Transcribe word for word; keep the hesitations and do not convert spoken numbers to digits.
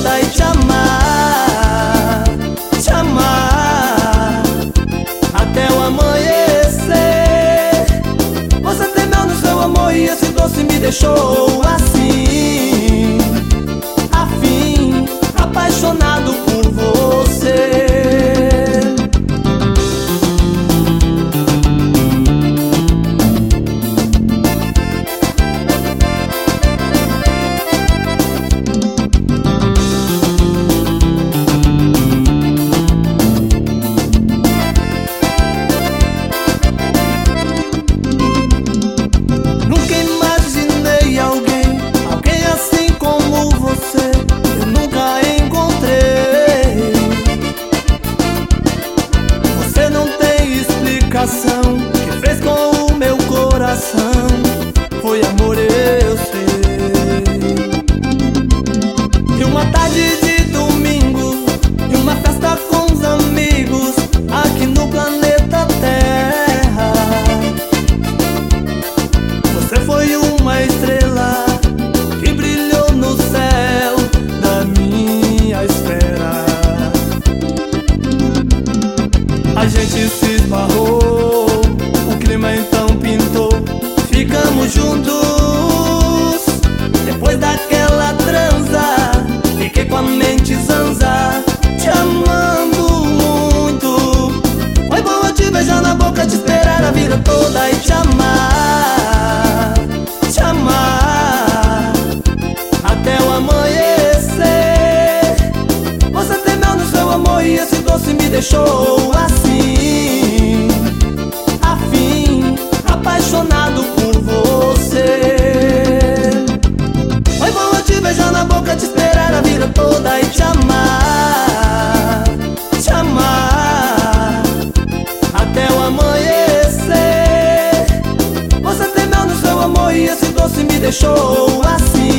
toda e te amar, te amar até o amanhecer. Você temeu no seu amor e esse doce me deixou assim, afim, apaixonado por você. Eu nunca encontrei. Você não tem explicação. O que fez com o meu coração foi amor, eu sei. E uma tarde de domingo, e uma festa com os amigos aqui no planeta Terra. Você foi uma estrela que brilhou no céu da minha espera. A gente se esbarrou, o clima então pintou, ficamos juntos. Depois daquela transa, fiquei com a mente zanza, te amando muito. Foi bom eu te beijar na boca, te esperar a vida toda e te amar, te amar até o amanhecer. Você temeu no seu amor e esse doce me deixou assim, afim, apaixonado por você. Foi bom eu te beijar na boca, te esperar a vida toda e te amar, te amar até o amanhecer. Você temeu no seu amor e esse doce me deixou assim,